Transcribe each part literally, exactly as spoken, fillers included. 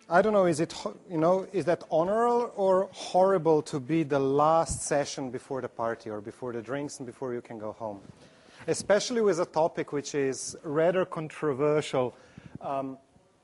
I don't know, is it, you know, is that honorable or horrible to be the last session before the party or before the drinks and before you can go home? Especially with a topic which is rather controversial. Um,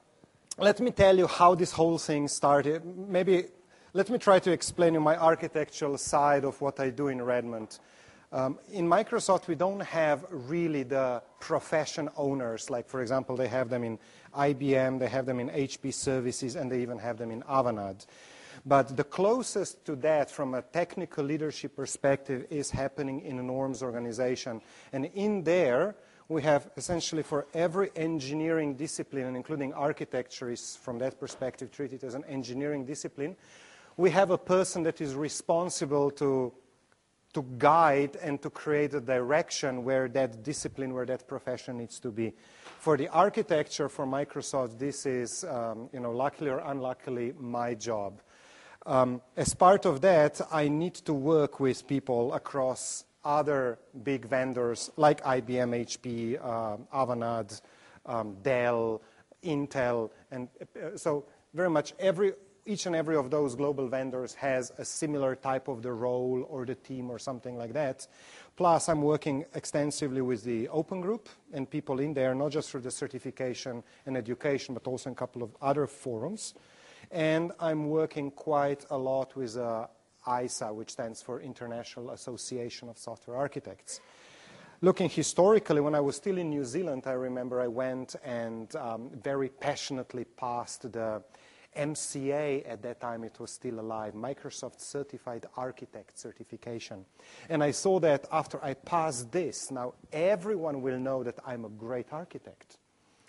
let me tell you how this whole thing started. Maybe let me try to explain you my architectural side of what I do in Redmond. Um, in Microsoft, we don't have really the profession owners, like, for example, they have them in I B M, they have them in H P Services, and they even have them in Avanade. But the closest to that from a technical leadership perspective is happening in a norms organization. And in there, we have essentially for every engineering discipline, and including architecture is from that perspective treated as an engineering discipline, we have a person that is responsible to to guide and to create a direction where that discipline, where that profession needs to be. For the architecture for Microsoft, this is, um, you know, luckily or unluckily, my job. Um, as part of that, I need to work with people across other big vendors like I B M, H P, uh, Avanade, um, Dell, Intel, and uh, so very much every each and every of those global vendors has a similar type of the role or the team or something like that. Plus, I'm working extensively with the Open Group and people in there, not just for the certification and education, but also in a couple of other forums. And I'm working quite a lot with uh, I S A, which stands for International Association of Software Architects. Looking historically, when I was still in New Zealand, I remember I went and um, very passionately passed the M C A, at that time it was still alive, Microsoft Certified Architect certification. And I saw that after I passed this, now everyone will know that I'm a great architect.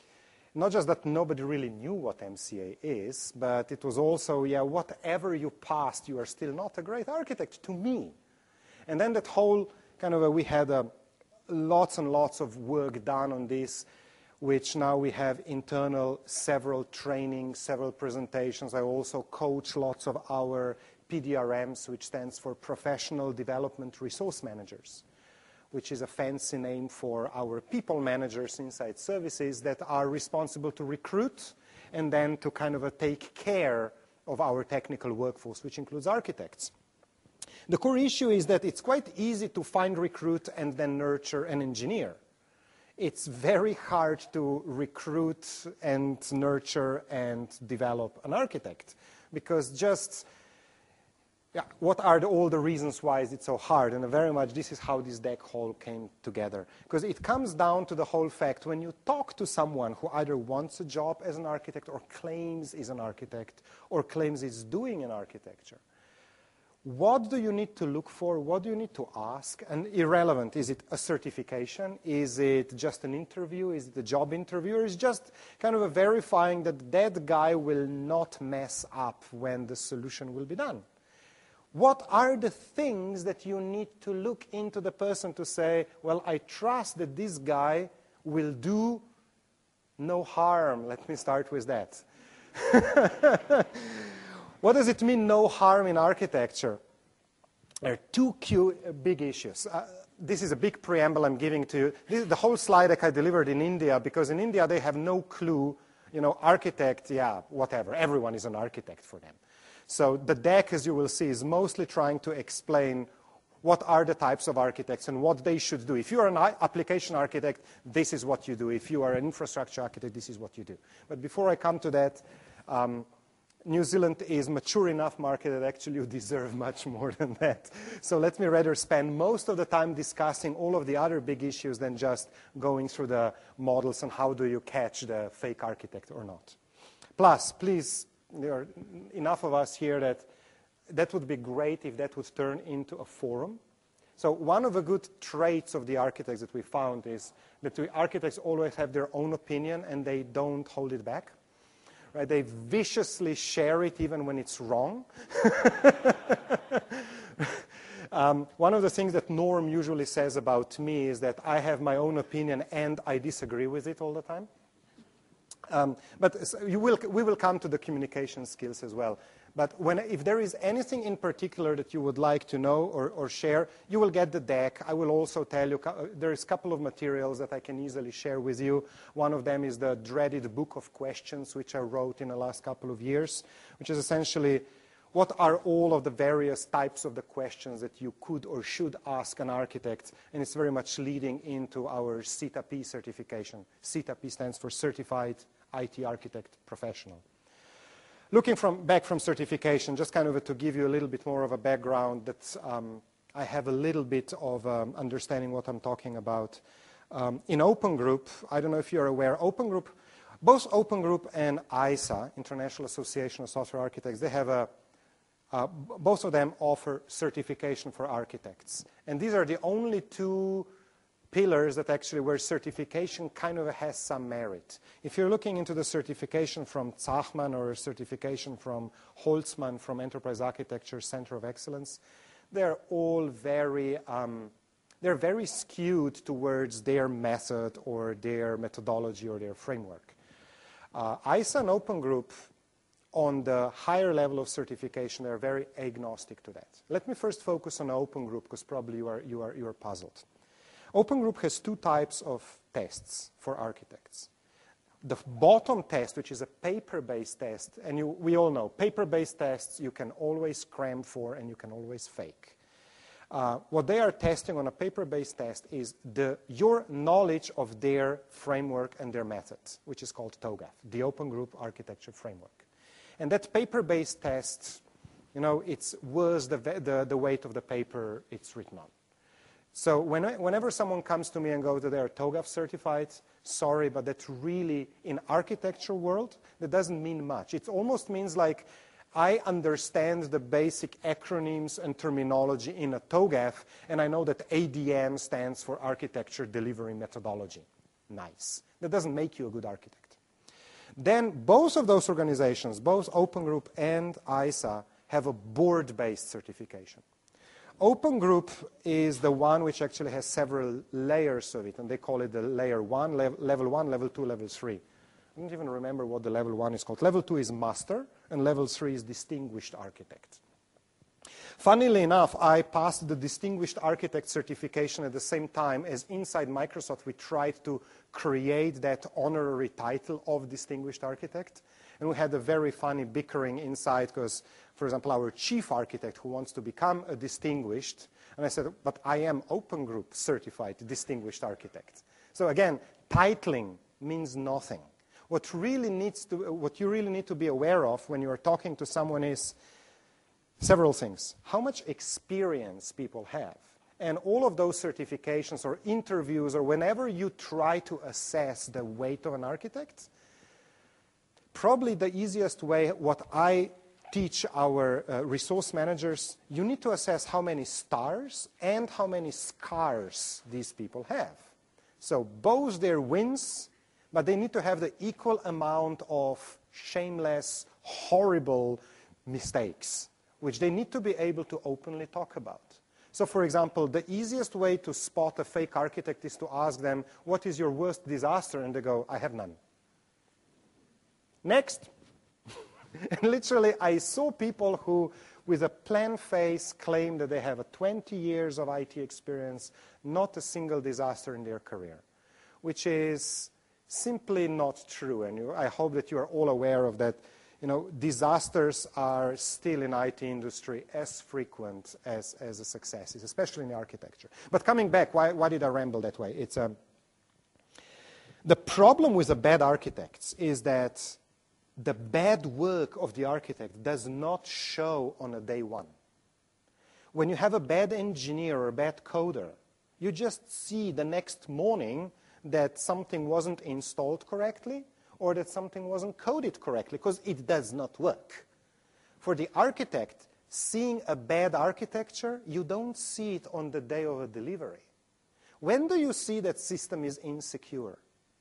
Not just that nobody really knew what M C A is, but it was also, yeah, whatever you passed, you are still not a great architect to me. And then that whole kind of, a, we had a, lots and lots of work done on this, which now we have internal several trainings, several presentations. I also coach lots of our P D R Ms, which stands for Professional Development Resource Managers, which is a fancy name for our people managers inside services that are responsible to recruit and then to kind of a take care of our technical workforce, which includes architects. The core issue is that it's quite easy to find, recruit, and then nurture an engineer. It's very hard to recruit and nurture and develop an architect because just, yeah, what are the, all the reasons why is it so hard? And very much this is how this deck whole came together. Because it comes down to the whole fact when you talk to someone who either wants a job as an architect or claims is an architect or claims is doing an architecture, what do you need to look for? What do you need to ask? And irrelevant, is it a certification? Is it just an interview? Is it a job interview? Or is it just kind of a verifying that that guy will not mess up when the solution will be done? What are the things that you need to look into the person to say, well, I trust that this guy will do no harm? Let me start with that. What does it mean, no harm in architecture? There are two key, uh, big issues. Uh, this is a big preamble I'm giving to you. This is the whole slide deck I delivered in India, because in India they have no clue, you know, architect, yeah, whatever. Everyone is an architect for them. So the deck, as you will see, is mostly trying to explain what are the types of architects and what they should do. If you are an application architect, this is what you do. If you are an infrastructure architect, this is what you do. But before I come to that, um, New Zealand is a mature enough market that actually you deserve much more than that. So let me rather spend most of the time discussing all of the other big issues than just going through the models and how do you catch the fake architect or not. Plus, please, there are enough of us here that that would be great if that would turn into a forum. So one of the good traits of the architects that we found is that the architects always have their own opinion and they don't hold it back. Right? They viciously share it even when it's wrong. um, one of the things that Norm usually says about me is that I have my own opinion and I disagree with it all the time. Um, but you will, we will come to the communication skills as well. But when, if there is anything in particular that you would like to know or, or share, you will get the deck. I will also tell you, there is a couple of materials that I can easily share with you. One of them is the dreaded book of questions, which I wrote in the last couple of years, which is essentially what are all of the various types of the questions that you could or should ask an architect. And it's very much leading into our C I T A P certification. C I T A P stands for Certified I T Architect Professional. Looking from, back from certification, just kind of to give you a little bit more of a background that um, I have a little bit of um, understanding what I'm talking about. Um, in Open Group, I don't know if you're aware, Open Group, both Open Group and I S A, International Association of Software Architects, they have a, uh, both of them offer certification for architects. And these are the only two pillars that actually where certification kind of has some merit. If you're looking into the certification from Zachman or certification from Holzmann from Enterprise Architecture Center of Excellence, they're all very, um, they're very skewed towards their method or their methodology or their framework. Uh, I S A and Open Group, on the higher level of certification, they're very agnostic to that. Let me first focus on Open Group because probably you are, you are, you are puzzled. Open Group has two types of tests for architects. The bottom test, which is a paper-based test, and you, we all know paper-based tests you can always cram for and you can always fake. Uh, what they are testing on a paper-based test is the, your knowledge of their framework and their methods, which is called TOGAF, the Open Group Architecture Framework. And that paper-based test, you know, it's worth the, the, the weight of the paper it's written on. So when I, whenever someone comes to me and goes that they are TOGAF certified, sorry, but that really, in architecture world, that doesn't mean much. It almost means like, I understand the basic acronyms and terminology in a TOGAF, and I know that A D M stands for Architecture Delivery Methodology. Nice. That doesn't make you a good architect. Then both of those organizations, both Open Group and I S A, have a board-based certification. Open Group is the one which actually has several layers of it, and they call it the layer one, level, level one, level two, level three. I don't even remember what the level one is called. Level two is master, and level three is distinguished architect. Funnily enough, I passed the distinguished architect certification at the same time as inside Microsoft we tried to create that honorary title of distinguished architect. And we had a very funny bickering inside because, for example, our chief architect who wants to become a distinguished, and I said, but I am Open Group certified distinguished architect. So again, titling means nothing. What really needs to, what you really need to be aware of when you are talking to someone is several things. How much experience people have. And all of those certifications or interviews or whenever you try to assess the weight of an architect, probably the easiest way, what I teach our uh, resource managers, you need to assess how many stars and how many scars these people have. So both their wins, but they need to have the equal amount of shameless, horrible mistakes, which they need to be able to openly talk about. So for example, the easiest way to spot a fake architect is to ask them, what is your worst disaster? And they go, I have none. Next. And literally, I saw people who, with a plain face, claim that they have a twenty years of I T experience, not a single disaster in their career, which is simply not true. And you, I hope that you are all aware of that. You know, disasters are still in I T industry as frequent as, as the successes, especially in architecture. But coming back, why, why did I ramble that way? It's um, the problem with the bad architects is that the bad work of the architect does not show on a day one. When you have a bad engineer or a bad coder, you just see the next morning that something wasn't installed correctly or that something wasn't coded correctly, because it does not work. For the architect, seeing a bad architecture, you don't see it on the day of a delivery. When do you see that system is insecure?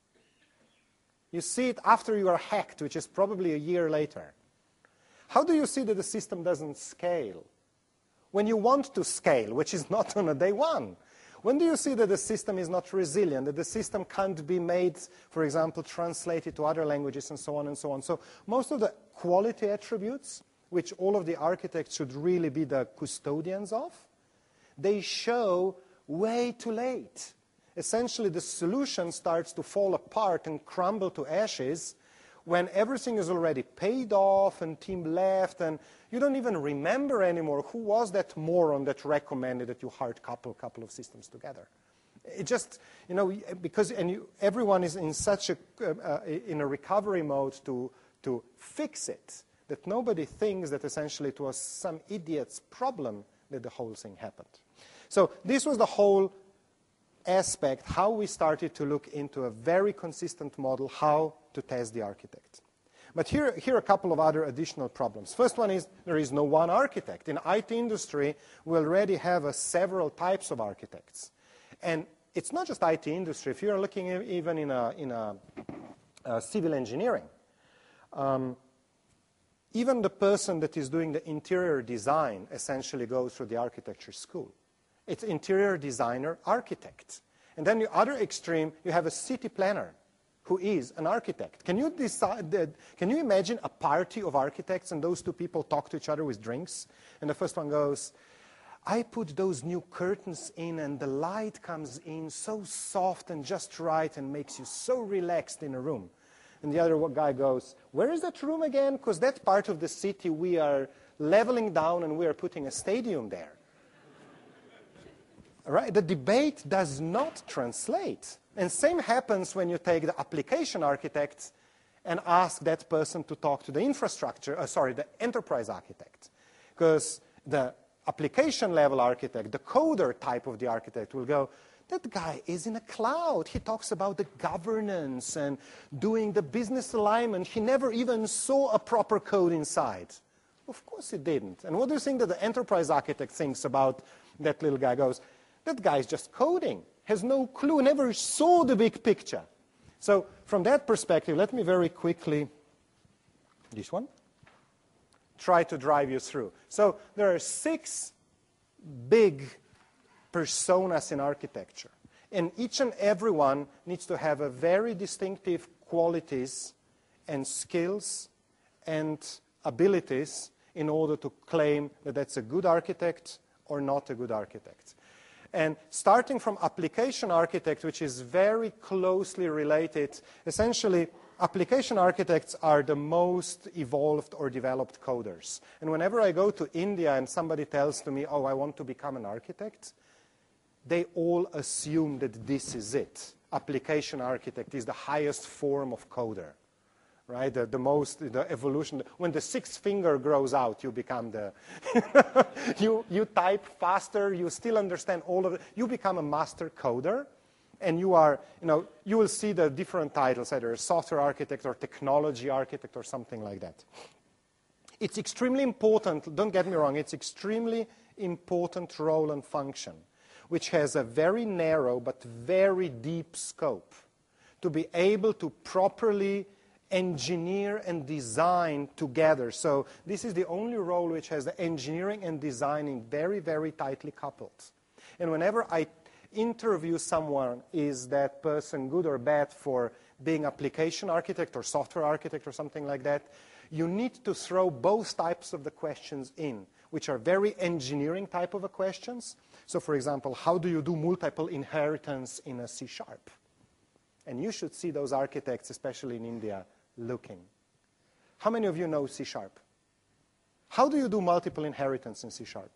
You see it after you are hacked, which is probably a year later. How do you see that the system doesn't scale? When you want to scale, which is not on a day one. When do you see that the system is not resilient, that the system can't be made, for example, translated to other languages and so on and so on? So most of the quality attributes, which all of the architects should really be the custodians of, they show way too late. Essentially, the solution starts to fall apart and crumble to ashes when everything is already paid off and team left, and you don't even remember anymore who was that moron that recommended that you hard couple couple of systems together. It just, you know, because and you, everyone is in such a uh, in a recovery mode to to fix it that nobody thinks that essentially it was some idiot's problem that the whole thing happened. So this was the whole aspect, how we started to look into a very consistent model, how to test the architect. But here, here are a couple of other additional problems. First one is there is no one architect. In I T industry, we already have uh, several types of architects. And it's not just I T industry. If you're looking even in a, in a, a civil engineering, um, even the person that is doing the interior design essentially goes through the architecture school. It's interior designer, architect. And then the other extreme, you have a city planner who is an architect. Can you decide that, can you imagine a party of architects and those two people talk to each other with drinks? And the first one goes, I put those new curtains in and the light comes in so soft and just right and makes you so relaxed in a room. And the other guy goes, where is that room again? Because that part of the city we are leveling down and we are putting a stadium there. Right? The debate does not translate. And same happens when you take the application architect and ask that person to talk to the infrastructure, uh, sorry, the enterprise architect. Because the application level architect, the coder type of the architect will go, that guy is in a cloud. He talks about the governance and doing the business alignment. He never even saw a proper code inside. Of course he didn't. And what do you think that the enterprise architect thinks about that little guy? Goes, that guy is just coding, has no clue, never saw the big picture. So from that perspective, let me very quickly, this one, try to drive you through. So there are six big personas in architecture. And each and every one needs to have a very distinctive qualities and skills and abilities in order to claim that that's a good architect or not a good architect. And starting from application architect, which is very closely related, essentially application architects are the most evolved or developed coders. And whenever I go to India and somebody tells to me, oh, I want to become an architect, they all assume that this is it. Application architect is the highest form of coder. Right, the, the most, the evolution. When the sixth finger grows out, you become the, you, you type faster, you still understand all of it. You become a master coder, and you are, you know, you will see the different titles, either a software architect or technology architect or something like that. It's extremely important, don't get me wrong, it's extremely important role and function, which has a very narrow but very deep scope to be able to properly engineer and design together. So this is the only role which has the engineering and designing very, very tightly coupled. And whenever I interview someone, is that person good or bad for being application architect or software architect or something like that, you need to throw both types of the questions in, which are very engineering type of questions. So for example, how do you do multiple inheritance in a C sharp? And you should see those architects, especially in India, looking. How many of you know C sharp? How do you do multiple inheritance in C sharp?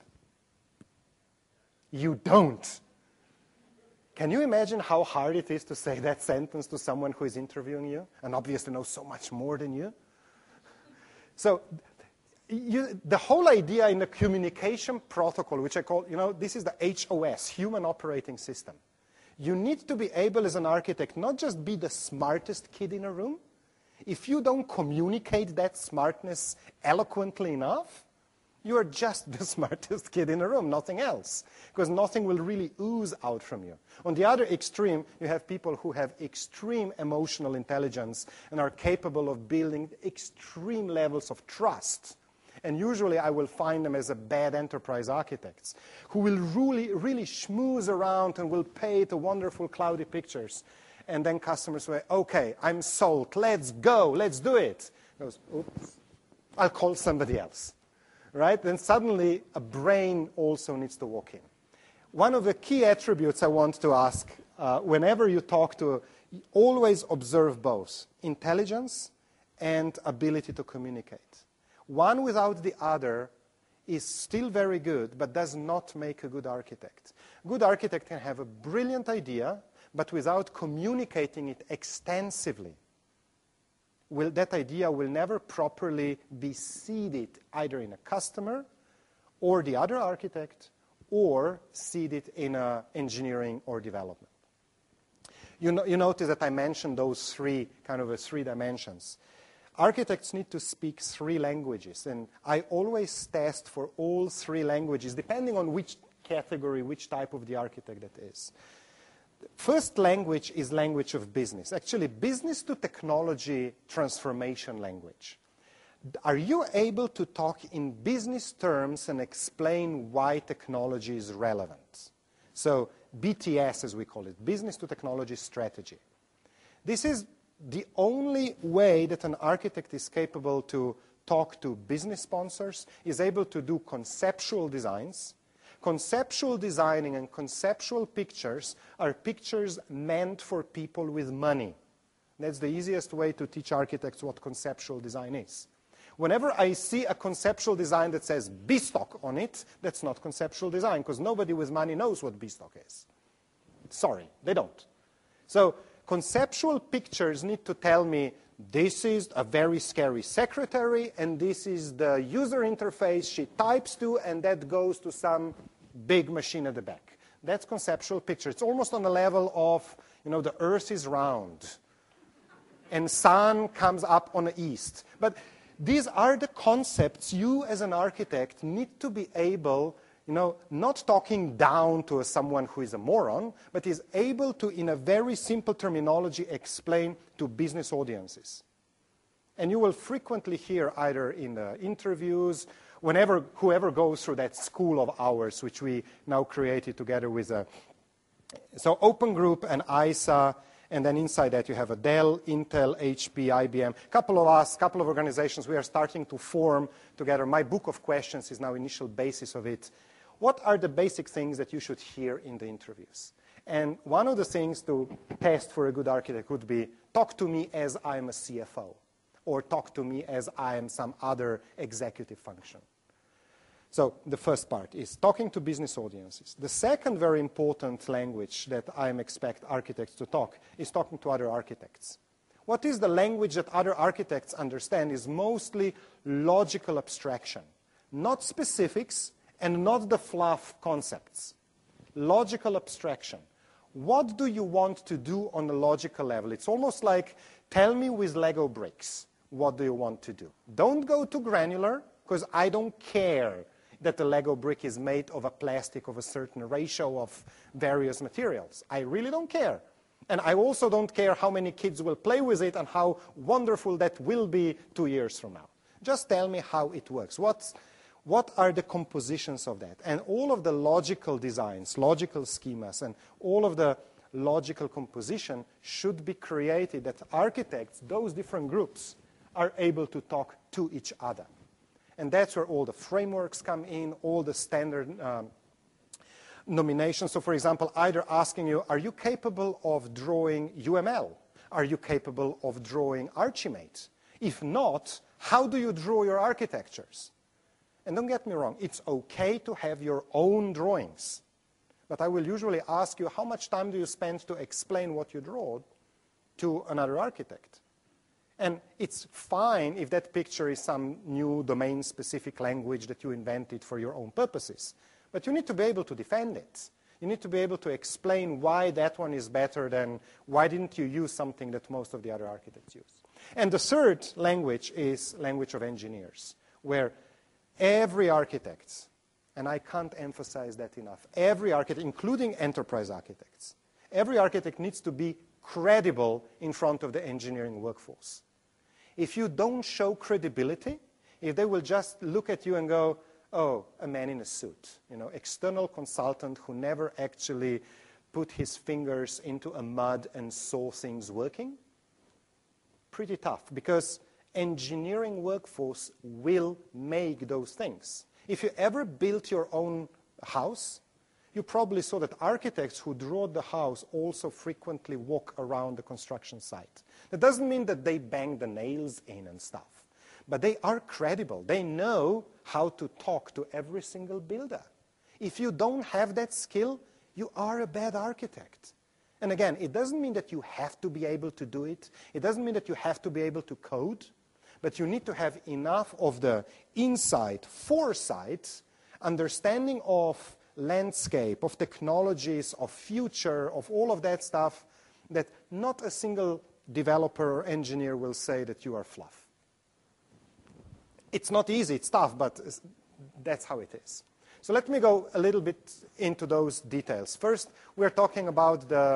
You don't. Can you imagine how hard it is to say that sentence to someone who is interviewing you and obviously knows so much more than you? So you, the whole idea in the communication protocol, which I call, you know, this is the H O S, Human Operating System. You need to be able as an architect not just be the smartest kid in a room. If you don't communicate that smartness eloquently enough, you are just the smartest kid in a room, nothing else, because nothing will really ooze out from you. On the other extreme, you have people who have extreme emotional intelligence and are capable of building extreme levels of trust. And usually I will find them as a bad enterprise architects who will really, really schmooze around and will paint the wonderful cloudy pictures. And then customers say, okay, I'm sold, let's go, let's do it. Goes, oops, I'll call somebody else, right? Then suddenly a brain also needs to walk in. One of the key attributes I want to ask, uh, whenever you talk to, always observe both intelligence and ability to communicate. One without the other is still very good, but does not make a good architect. Good architect can have a brilliant idea, but without communicating it extensively, will, that idea will never properly be seeded either in a customer or the other architect, or seeded in a engineering or development. You, no, you notice that I mentioned those three, kind of a three dimensions. Architects need to speak three languages, and I always test for all three languages, depending on which category, which type of the architect that is. First language is language of business. Actually, business to technology transformation language. Are you able to talk in business terms and explain why technology is relevant? So B T S, as we call it, business to technology strategy. This is the only way that an architect is capable to talk to business sponsors, is able to do conceptual designs. Conceptual designing and conceptual pictures are pictures meant for people with money. That's the easiest way to teach architects what conceptual design is. Whenever I see a conceptual design that says B-stock on it, that's not conceptual design, because nobody with money knows what B-stock is. Sorry, they don't. So conceptual pictures need to tell me this is a very scary secretary, and this is the user interface she types to, and that goes to some big machine at the back. That's conceptual picture. It's almost on the level of, you know, the earth is round, and sun comes up on the east. But these are the concepts you as an architect need to be able, you know, not talking down to someone who is a moron, but is able to, in a very simple terminology, explain to business audiences. And you will frequently hear either in the interviews, whenever, whoever goes through that school of ours, which we now created together with a, so Open Group and I S A, and then inside that you have a Dell, Intel, H P, I B M. A couple of us, a couple of organizations, we are starting to form together. My book of questions is now initial basis of it. What are the basic things that you should hear in the interviews? And one of the things to test for a good architect would be, talk to me as I'm a C F O, or talk to me as I am some other executive function. So the first part is talking to business audiences. The second very important language that I expect architects to talk is talking to other architects. What is the language that other architects understand is mostly logical abstraction, not specifics and not the fluff concepts. Logical abstraction. What do you want to do on a logical level? It's almost like, tell me with Lego bricks, what do you want to do? Don't go too granular, because I don't care that the Lego brick is made of a plastic of a certain ratio of various materials. I really don't care. And I also don't care how many kids will play with it and how wonderful that will be two years from now. Just tell me how it works. What's, what are the compositions of that? And all of the logical designs, logical schemas, and all of the logical composition should be created that architects, those different groups, are able to talk to each other. And that's where all the frameworks come in, all the standard um, nominations. So for example, either asking you, are you capable of drawing U M L? Are you capable of drawing Archimate? If not, how do you draw your architectures? And don't get me wrong, it's okay to have your own drawings. But I will usually ask you, how much time do you spend to explain what you draw to another architect? And it's fine if that picture is some new domain-specific language that you invented for your own purposes. But you need to be able to defend it. You need to be able to explain why that one is better than why didn't you use something that most of the other architects use. And the third language is language of engineers, where every architect, and I can't emphasize that enough, every architect, including enterprise architects, every architect needs to be credible in front of the engineering workforce. If you don't show credibility, if they will just look at you and go, oh, a man in a suit, you know, external consultant who never actually put his fingers into a mud and saw things working? Pretty tough, because engineering workforce will make those things. If you ever built your own house, you probably saw that architects who draw the house also frequently walk around the construction site. That doesn't mean that they bang the nails in and stuff, but they are credible. They know how to talk to every single builder. If you don't have that skill, you are a bad architect. And again, it doesn't mean that you have to be able to do it. It doesn't mean that you have to be able to code, but you need to have enough of the insight, foresight, understanding of landscape, of technologies, of future, of all of that stuff, that not a single developer or engineer will say that you are fluff. It's not easy, it's tough, but that's how it is. So let me go a little bit into those details. First, we're talking about the,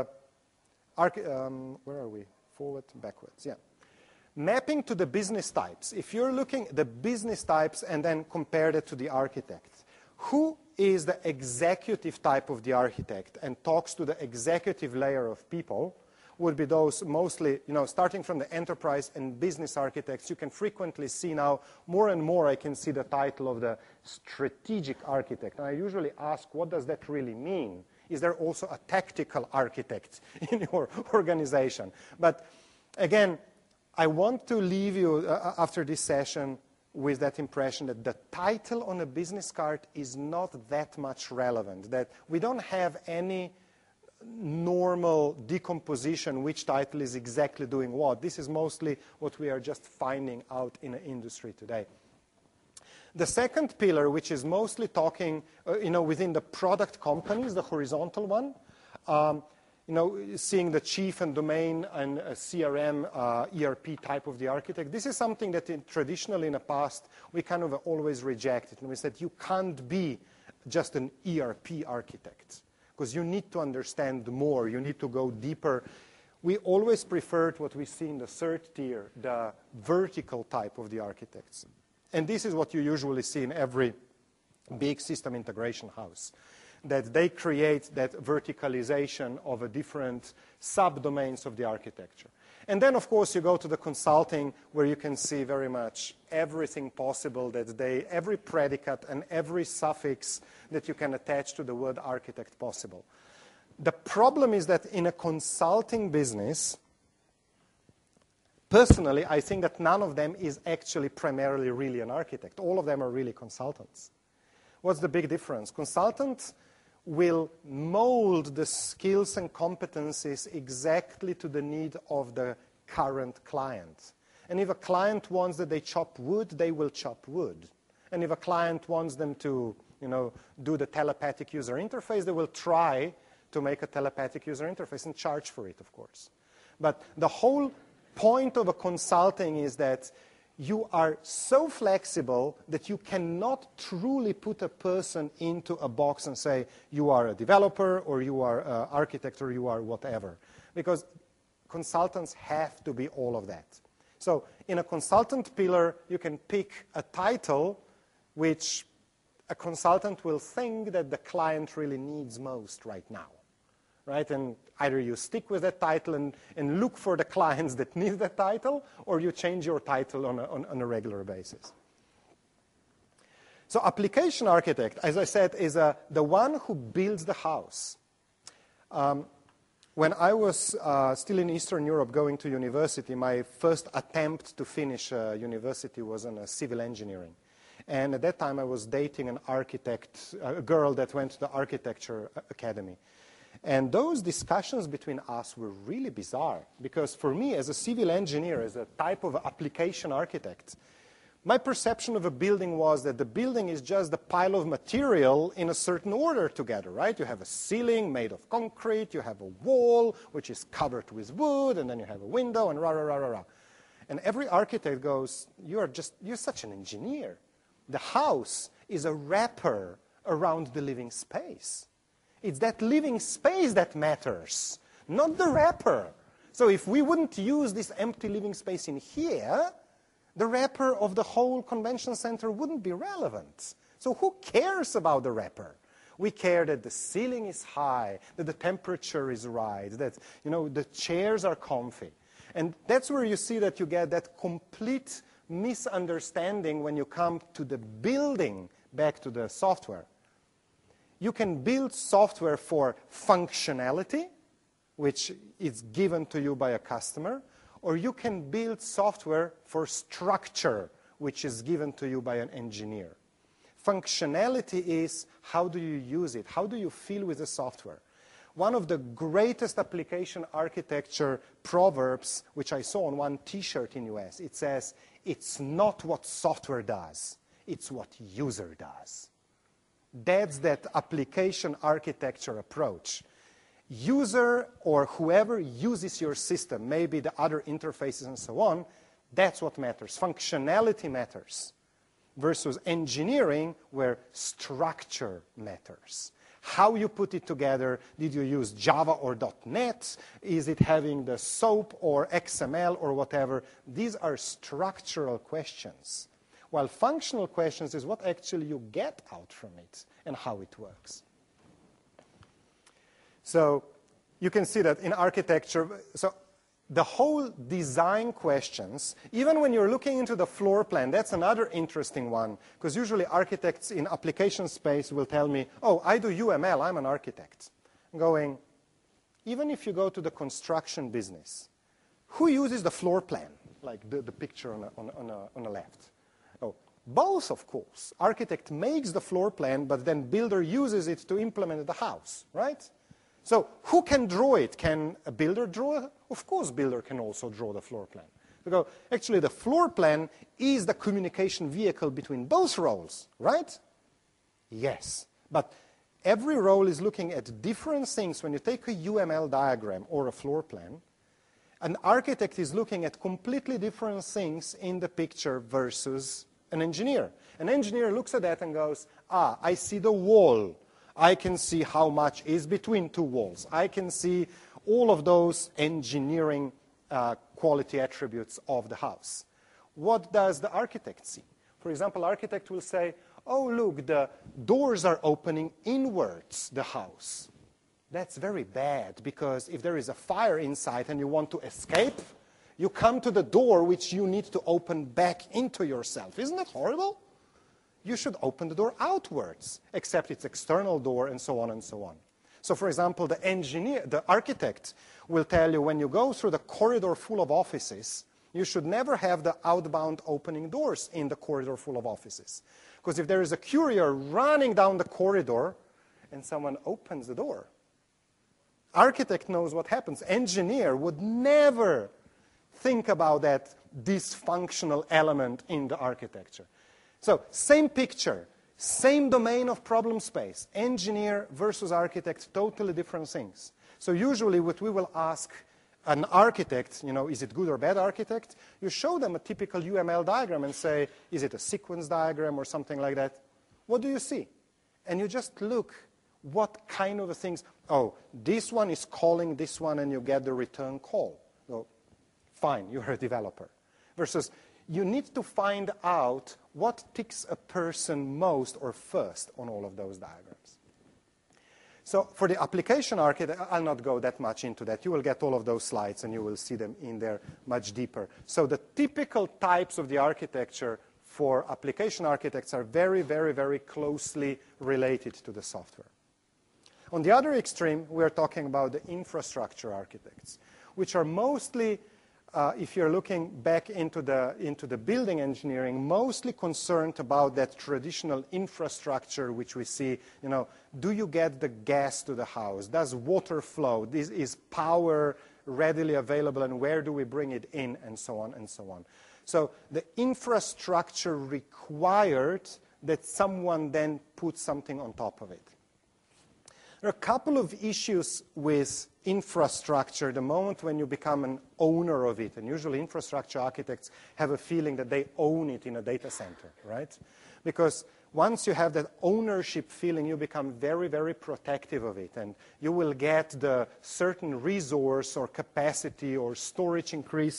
um, where are we? Forward, backwards, yeah. Mapping to the business types. If you're looking at the business types and then compare it to the architect, who is the executive type of the architect and talks to the executive layer of people would be those mostly, you know, starting from the enterprise and business architects. You can frequently see now, more and more I can see the title of the strategic architect. And I usually ask, what does that really mean? Is there also a tactical architect in your organization? But again, I want to leave you, uh, after this session, with that impression that the title on a business card is not that much relevant, that we don't have any normal decomposition which title is exactly doing what. This is mostly what we are just finding out in the industry today. The second pillar, which is mostly talking, uh, you know, within the product companies, the horizontal one, um, you know, seeing the chief and domain and uh, C R M, uh, E R P type of the architect. This is something that in, traditionally in the past we kind of always rejected. And we said you can't be just an E R P architect because you need to understand more. You need to go deeper. We always preferred what we see in the third tier, the vertical type of the architects. And this is what you usually see in every big system integration house, that they create that verticalization of a different subdomains of the architecture. And then, of course, you go to the consulting, where you can see very much everything possible that they, every predicate and every suffix that you can attach to the word architect possible. The problem is that in a consulting business, personally, I think that none of them is actually primarily really an architect. All of them are really consultants. What's the big difference? Consultants will mold the skills and competencies exactly to the need of the current client. And if a client wants that they chop wood, they will chop wood. And if a client wants them to, you know, do the telepathic user interface, they will try to make a telepathic user interface and charge for it, of course. But the whole point of a consulting is that you are so flexible that you cannot truly put a person into a box and say, you are a developer, or you are an architect, or you are whatever. Because consultants have to be all of that. So in a consultant pillar, you can pick a title which a consultant will think that the client really needs most right now. Right? And either you stick with that title and, and look for the clients that need that title, or you change your title on a, on, on a regular basis. So application architect, as I said, is a, the one who builds the house. Um, when I was uh, still in Eastern Europe going to university, my first attempt to finish uh, university was in uh, civil engineering. And at that time I was dating an architect, a girl that went to the architecture academy. And those discussions between us were really bizarre, because for me, as a civil engineer, as a type of application architect, my perception of a building was that the building is just a pile of material in a certain order together, right? You have a ceiling made of concrete, you have a wall which is covered with wood, and then you have a window, and rah, rah, rah, rah, rah. And every architect goes, you're just, you're such an engineer. The house is a wrapper around the living space. It's that living space that matters, not the wrapper. So if we wouldn't use this empty living space in here, the wrapper of the whole convention center wouldn't be relevant. So who cares about the wrapper? We care that the ceiling is high, that the temperature is right, that, you know, the chairs are comfy. And that's where you see that you get that complete misunderstanding when you come to the building, back to the software. You can build software for functionality, which is given to you by a customer, or you can build software for structure, which is given to you by an engineer. Functionality is how do you use it? How do you feel with the software? One of the greatest application architecture proverbs, which I saw on one T-shirt in U S, it says, it's not what software does, it's what user does. That's that application architecture approach. User or whoever uses your system, maybe the other interfaces and so on, that's what matters. Functionality matters. Versus engineering, where structure matters. How you put it together, did you use Java or .NET? Is it having the SOAP or X M L or whatever? These are structural questions. While functional questions is what actually you get out from it and how it works. So you can see that in architecture, so the whole design questions, even when you're looking into the floor plan, that's another interesting one, because usually architects in application space will tell me, oh, I do U M L, I'm an architect. I'm going, even if you go to the construction business, who uses the floor plan, like the, the picture on the on, on a, on the left? Oh, both, of course. Architect makes the floor plan, but then builder uses it to implement the house, right? So who can draw it? Can a builder draw it? Of course, builder can also draw the floor plan. We go, actually, the floor plan is the communication vehicle between both roles, right? Yes. But every role is looking at different things. When you take a U M L diagram or a floor plan, an architect is looking at completely different things in the picture versus an engineer. An engineer looks at that and goes, ah, I see the wall. I can see how much is between two walls. I can see all of those engineering uh, quality attributes of the house. What does the architect see? For example, architect will say, oh, look, the doors are opening inwards the house. That's very bad, because if there is a fire inside and you want to escape, you come to the door which you need to open back into yourself. Isn't that horrible? You should open the door outwards, except it's external door and so on and so on. So for example, the engineer, the architect will tell you when you go through the corridor full of offices, you should never have the outbound opening doors in the corridor full of offices. Because if there is a courier running down the corridor and someone opens the door, architect knows what happens. Engineer would never think about that dysfunctional element in the architecture. So same picture, same domain of problem space, engineer versus architect, totally different things. So usually what we will ask an architect, you know, is it good or bad architect? You show them a typical U M L diagram and say, is it a sequence diagram or something like that? What do you see? And you just look what kind of things, oh, this one is calling this one and you get the return call. So fine, you're a developer. Versus you need to find out what ticks a person most or first on all of those diagrams. So for the application architect, I'll not go that much into that. You will get all of those slides and you will see them in there much deeper. So the typical types of the architecture for application architects are very, very, very closely related to the software. On the other extreme, we're talking about the infrastructure architects, which are mostly, uh, if you're looking back into the, into the building engineering, mostly concerned about that traditional infrastructure which we see, you know, do you get the gas to the house? Does water flow? This is power readily available, and where do we bring it in, and so on and so on. So the infrastructure required that someone then puts something on top of it. There are a couple of issues with infrastructure the moment when you become an owner of it. And usually infrastructure architects have a feeling that they own it in a data center, right? Because once you have that ownership feeling, you become very, very protective of it. And you will get the certain resource or capacity or storage increase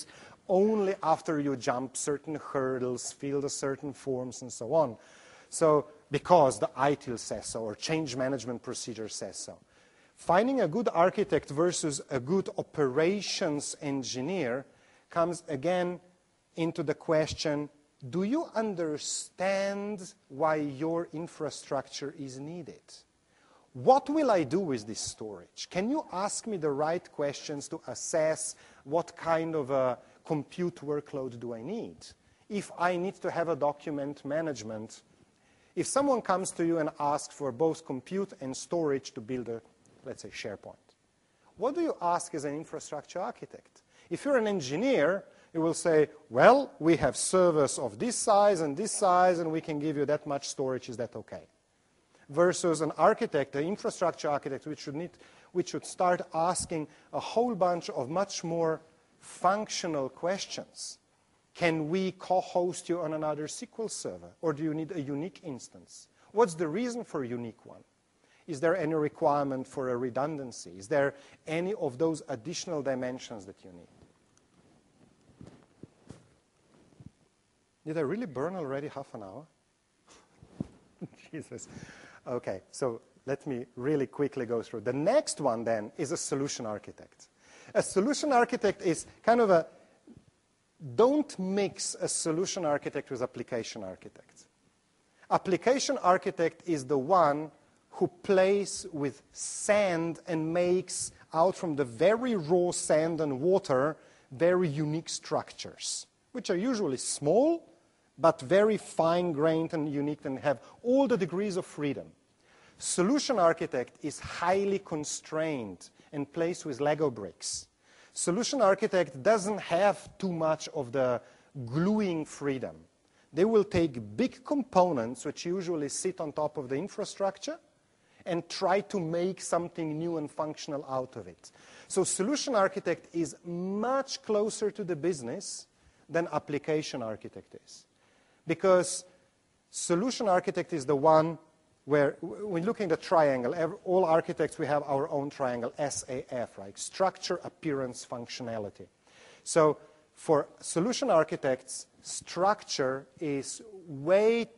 only after you jump certain hurdles, fill the certain forms, and so on. So, because the I T I L says so, or change management procedure says so. Finding a good architect versus a good operations engineer comes again into the question, do you understand why your infrastructure is needed? What will I do with this storage? Can you ask me the right questions to assess what kind of a compute workload do I need? If I need to have a document management, if someone comes to you and asks for both compute and storage to build a, let's say, SharePoint, what do you ask as an infrastructure architect? If you're an engineer, you will say, well, we have servers of this size and this size, and we can give you that much storage. Is that okay? Versus an architect, an infrastructure architect, which should, need, which should start asking a whole bunch of much more functional questions. Can we co-host you on another S Q L server? Or do you need a unique instance? What's the reason for a unique one? Is there any requirement for a redundancy? Is there any of those additional dimensions that you need? Did I really burn already half an hour? Jesus. Okay, so let me really quickly go through. The next one then is a solution architect. A solution architect is kind of a, don't mix a solution architect with application architect. Application architect is the one who plays with sand and makes out from the very raw sand and water very unique structures, which are usually small, but very fine-grained and unique and have all the degrees of freedom. Solution architect is highly constrained and plays with Lego bricks. Solution architect doesn't have too much of the gluing freedom. They will take big components, which usually sit on top of the infrastructure, and try to make something new and functional out of it. So solution architect is much closer to the business than application architect is. Because solution architect is the one where, when looking at the triangle, every, all architects, we have our own triangle, S A F, right? Structure, appearance, functionality. So for solution architects, structure is way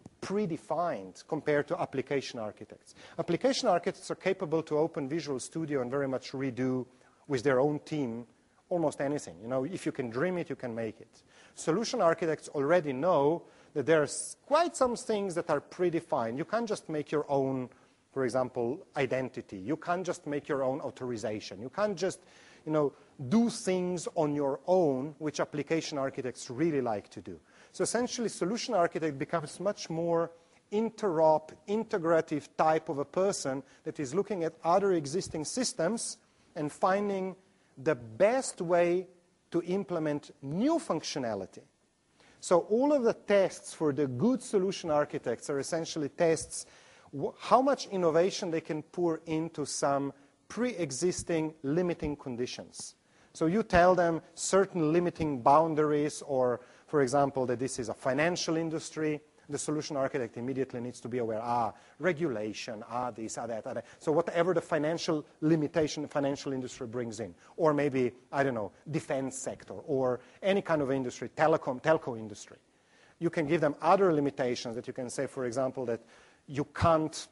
predefined compared to application architects. Application architects are capable to open Visual Studio and very much redo with their own team almost anything. You know, if you can dream it, you can make it. Solution architects already know that there's quite some things that are predefined. You can't just make your own, for example, identity. You can't just make your own authorization. You can't just, you know, do things on your own, which application architects really like to do. So essentially, solution architect becomes much more interop, integrative type of a person that is looking at other existing systems and finding the best way to implement new functionality. So all of the tests for the good solution architects are essentially tests how much innovation they can pour into some pre-existing limiting conditions. So you tell them certain limiting boundaries, or, for example, that this is a financial industry. The solution architect immediately needs to be aware, ah, regulation, ah, this, ah, that, ah, that. So whatever the financial limitation the financial industry brings in, or maybe, I don't know, defense sector, or any kind of industry, telecom, telco industry. You can give them other limitations that you can say, for example, that you can't,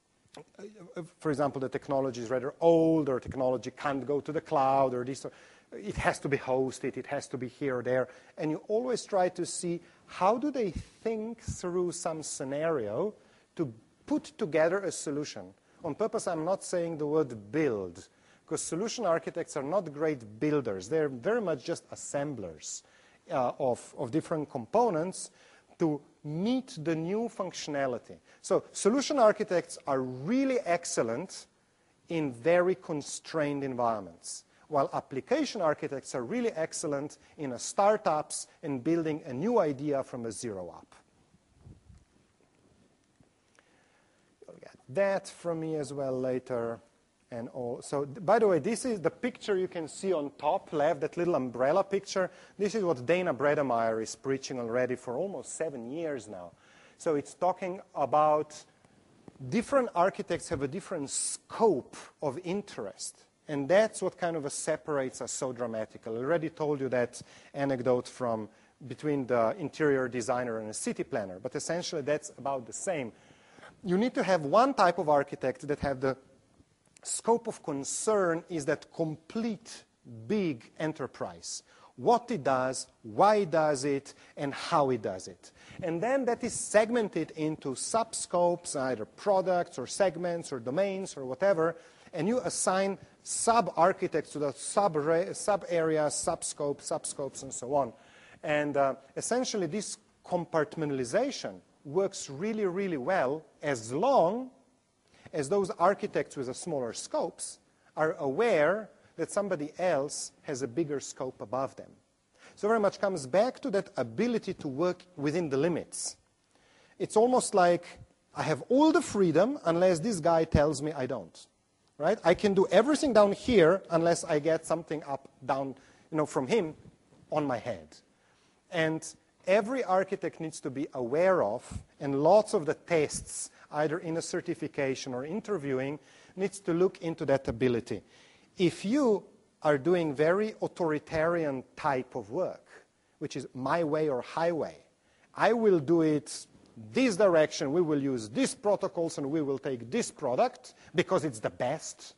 for example, the technology is rather old, or technology can't go to the cloud, or this, or it has to be hosted, it has to be here or there. And you always try to see how do they think through some scenario to put together a solution. On purpose, I'm not saying the word build, because solution architects are not great builders. They're very much just assemblers uh, of, of different components to meet the new functionality. So solution architects are really excellent in very constrained environments, while application architects are really excellent in a startups and building a new idea from a zero up. You'll get that from me as well later. And all. So, by the way, this is the picture you can see on top left, that little umbrella picture. This is what Dana Bredemeyer is preaching already for almost seven years now. So it's talking about different architects have a different scope of interest. And that's what kind of uh, separates us so dramatically. I already told you that anecdote from between the interior designer and a city planner, but essentially that's about the same. You need to have one type of architect that have the scope of concern is that complete big enterprise. What it does, why it does it, and how it does it. And then that is segmented into sub-scopes, either products or segments or domains or whatever, and you assign sub-architects to the sub-areas, sub-scopes, sub-scopes, and so on. And uh, essentially this compartmentalization works really, really well as long as those architects with the smaller scopes are aware that somebody else has a bigger scope above them. So very much comes back to that ability to work within the limits. It's almost like I have all the freedom unless this guy tells me I don't. Right? I can do everything down here unless I get something up, down, you know, from him on my head. And every architect needs to be aware of, and lots of the tests, either in a certification or interviewing, needs to look into that ability. If you are doing very authoritarian type of work, which is my way or highway, I will do it this direction, we will use these protocols, and we will take this product because it's the best.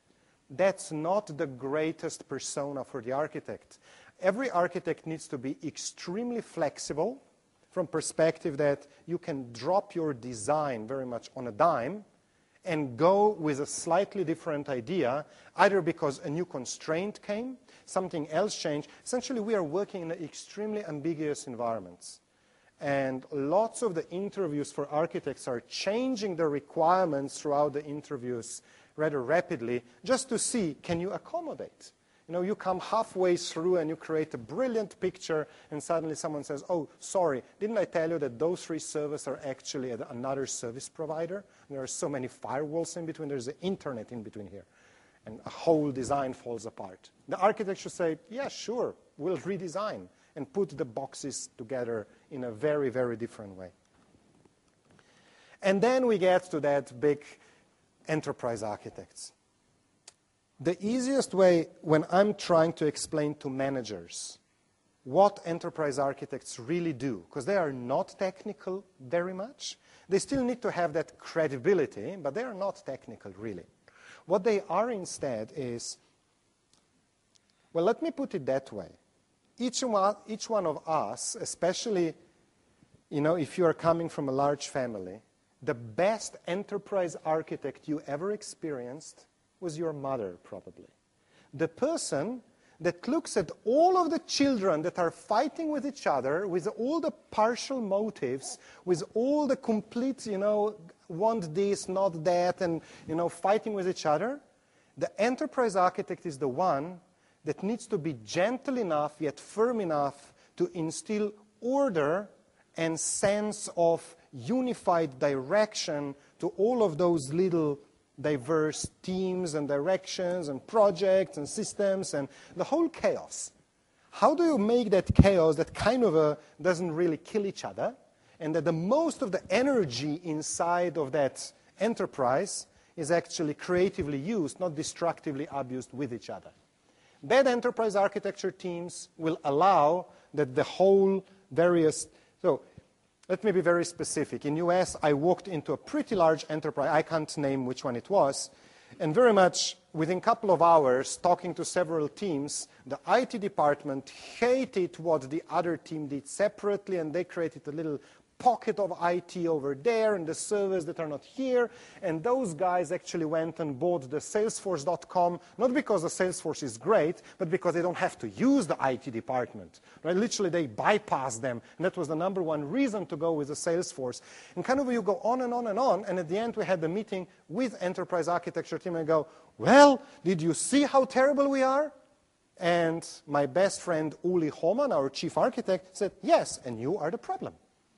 That's not the greatest persona for the architect. Every architect needs to be extremely flexible from perspective that you can drop your design very much on a dime and go with a slightly different idea, either because a new constraint came, something else changed. Essentially, we are working in extremely ambiguous environments. And lots of the interviews for architects are changing the requirements throughout the interviews rather rapidly just to see, can you accommodate? You know, you come halfway through and you create a brilliant picture and suddenly someone says, oh, sorry, didn't I tell you that those three servers are actually another service provider? And there are so many firewalls in between, there's the internet in between here. And a whole design falls apart. The architect should say, yeah, sure, we'll redesign and put the boxes together in a very, very different way. And then we get to that big enterprise architects. The easiest way when I'm trying to explain to managers what enterprise architects really do, because they are not technical very much, they still need to have that credibility, but they are not technical really. What they are instead is, well, let me put it that way. Each one, each one of us, especially, you know, if you are coming from a large family, the best enterprise architect you ever experienced was your mother, probably. The person that looks at all of the children that are fighting with each other, with all the partial motives, with all the complete, you know, want this, not that, and, you know, fighting with each other. The enterprise architect is the one that needs to be gentle enough, yet firm enough to instill order and sense of unified direction to all of those little diverse teams and directions and projects and systems and the whole chaos. How do you make that chaos that kind of a, doesn't really kill each other, and that the most of the energy inside of that enterprise is actually creatively used, not destructively abused with each other? Bad enterprise architecture teams will allow that the whole various... So let me be very specific. In U S, I walked into a pretty large enterprise. I can't name which one it was. And very much within a couple of hours, talking to several teams, the I T department hated what the other team did separately, and they created a little pocket of I T over there and the servers that are not here. And those guys actually went and bought the Salesforce dot com, not because the Salesforce is great, but because they don't have to use the I T department. Right? Literally, they bypass them. And that was the number one reason to go with the Salesforce. And kind of you go on and on and on. And at the end, we had the meeting with enterprise architecture team and go, well, did you see how terrible we are? And my best friend, Uli Homan, our chief architect, said, yes, and you are the problem.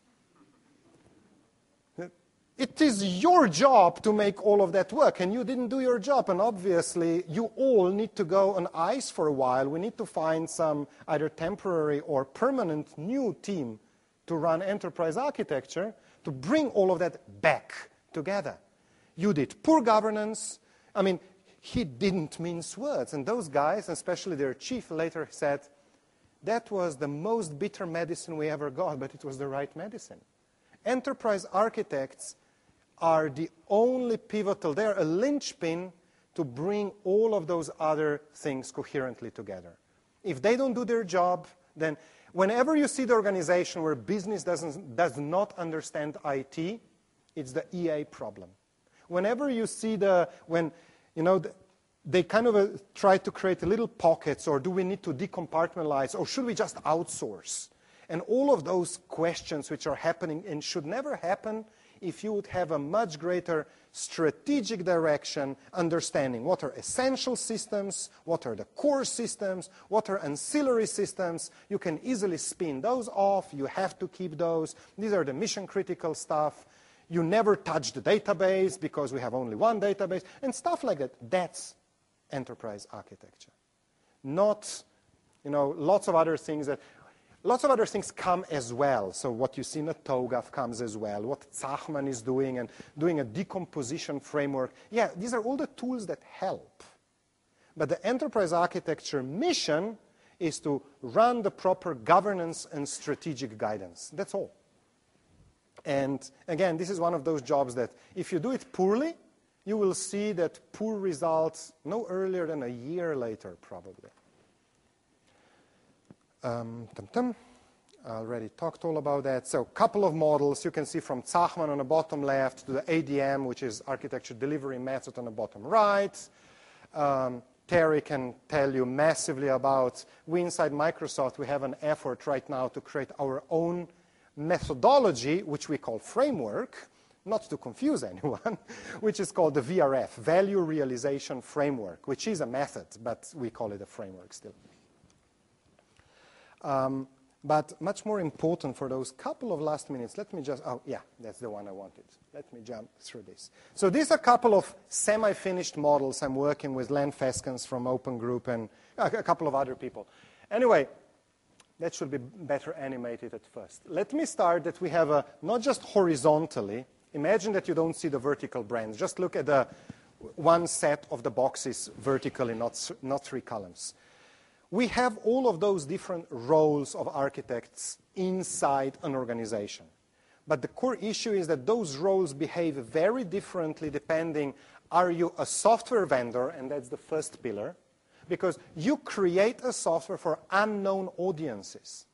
It is your job to make all of that work, and you didn't do your job. And obviously, you all need to go on ice for a while. We need to find some either temporary or permanent new team to run enterprise architecture to bring all of that back together. You did poor governance. I mean, he didn't mince words. And those guys, especially their chief, later said, that was the most bitter medicine we ever got, but it was the right medicine. Enterprise architects are the only pivotal, they're a linchpin to bring all of those other things coherently together. If they don't do their job, then whenever you see the organization where business doesn't, does not understand I T, it's the E A problem. Whenever you see the, when, you know, the, they kind of uh, try to create little pockets, or do we need to decompartmentalize, or should we just outsource? And all of those questions which are happening and should never happen if you would have a much greater strategic direction, understanding what are essential systems, what are the core systems, what are ancillary systems. You can easily spin those off. You have to keep those. These are the mission critical stuff. You never touch the database because we have only one database, and stuff like that. That's enterprise architecture. Not, you know, lots of other things that, lots of other things come as well. So what you see in a TOGAF comes as well. What Zachman is doing and doing a decomposition framework. Yeah, these are all the tools that help. But the enterprise architecture mission is to run the proper governance and strategic guidance. That's all. And again, this is one of those jobs that if you do it poorly, you will see that poor results no earlier than a year later, probably. Um, tum -tum. I already talked all about that. So a couple of models you can see from Zachman on the bottom left to the A D M, which is architecture delivery method on the bottom right. Um, Terry can tell you massively about, we inside Microsoft, we have an effort right now to create our own methodology, which we call framework, not to confuse anyone, which is called the V R F, Value Realization Framework, which is a method, but we call it a framework still. Um, but much more important for those couple of last minutes, let me just, oh yeah, that's the one I wanted. Let me jump through this. So these are a couple of semi-finished models I'm working with Len Feskens from Open Group and a couple of other people. Anyway, that should be better animated at first. Let me start that we have a, not just horizontally, imagine that you don't see the vertical brands. Just look at the one set of the boxes vertically, not, not three columns. We have all of those different roles of architects inside an organization. But the core issue is that those roles behave very differently depending, are you a software vendor, and that's the first pillar, because you create a software for unknown audiences.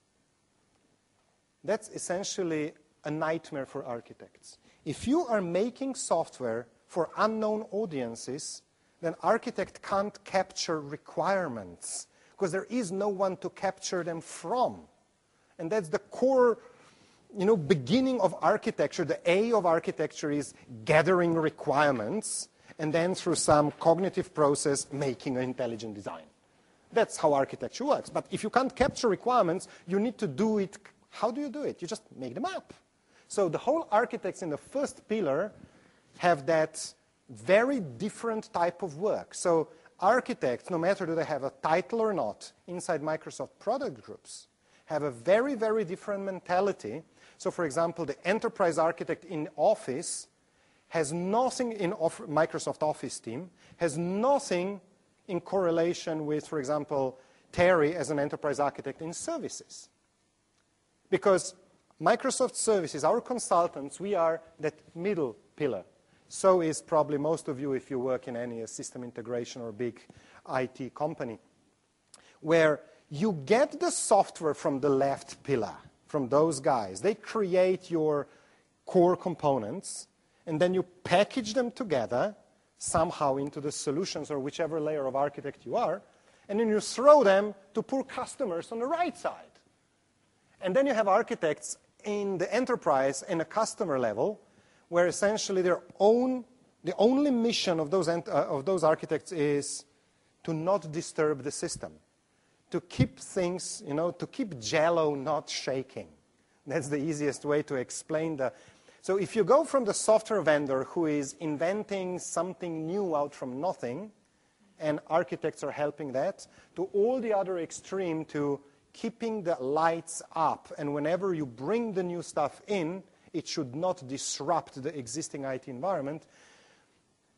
That's essentially a nightmare for architects. If you are making software for unknown audiences, then architect can't capture requirements because there is no one to capture them from. And that's the core, you know, beginning of architecture. The A of architecture is gathering requirements and then through some cognitive process making an intelligent design. That's how architecture works. But if you can't capture requirements, you need to do it. How do you do it? You just make them up. So the whole architects in the first pillar have that very different type of work. So architects, no matter do they have a title or not, inside Microsoft product groups, have a very, very different mentality. So for example, the enterprise architect in Office has nothing in Microsoft Office team, has nothing in correlation with, for example, Terry as an enterprise architect in services. Because Microsoft services, our consultants, we are that middle pillar. So is probably most of you if you work in any system integration or big I T company, where you get the software from the left pillar, from those guys. They create your core components, and then you package them together somehow into the solutions or whichever layer of architect you are, and then you throw them to poor customers on the right side. And then you have architects in the enterprise and a customer level where essentially their own, the only mission of those, uh, of those architects is to not disturb the system, to keep things, you know, to keep Jell-O not shaking. That's the easiest way to explain the... So if you go from the software vendor who is inventing something new out from nothing, and architects are helping that, to all the other extreme to keeping the lights up, and whenever you bring the new stuff in, it should not disrupt the existing I T environment.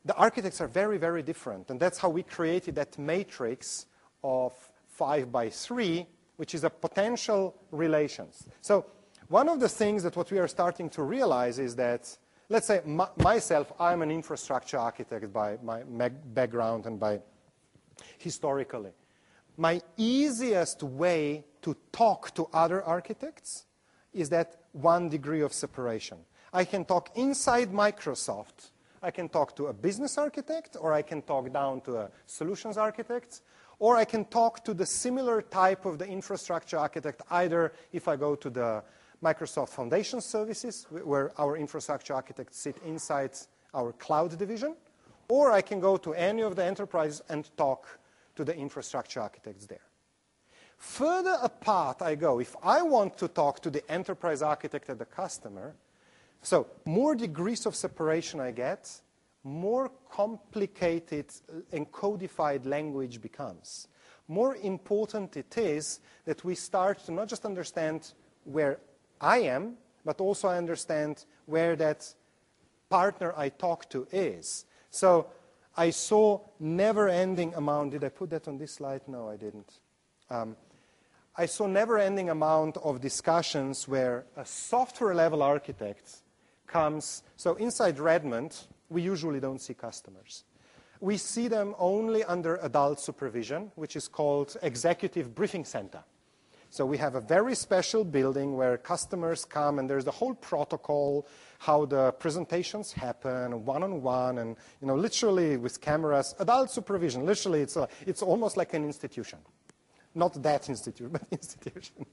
the architects are very, very different. And that's how we created that matrix of five by three, which is a potential relations. So one of the things that what we are starting to realize is that, let's say m myself, I'm an infrastructure architect by my background and by historically. My easiest way to talk to other architects is that one degree of separation. I can talk inside Microsoft. I can talk to a business architect, or I can talk down to a solutions architect, or I can talk to the similar type of the infrastructure architect, either if I go to the Microsoft Foundation Services, where our infrastructure architects sit inside our cloud division, or I can go to any of the enterprises and talk to the infrastructure architects there. Further apart I go, if I want to talk to the enterprise architect at the customer, so more degrees of separation I get, more complicated and codified language becomes. More important it is that we start to not just understand where I am, but also I understand where that partner I talk to is. So I saw never-ending amount. Did I put that on this slide? No, I didn't. Um, I saw never-ending amount of discussions where a software-level architect comes. So inside Redmond, we usually don't see customers. We see them only under adult supervision, which is called Executive Briefing Center. So we have a very special building where customers come, and there's the whole protocol, how the presentations happen, one-on-one, and you know, literally with cameras, adult supervision. Literally, it's, a, it's almost like an institution. Not that institution, but institution.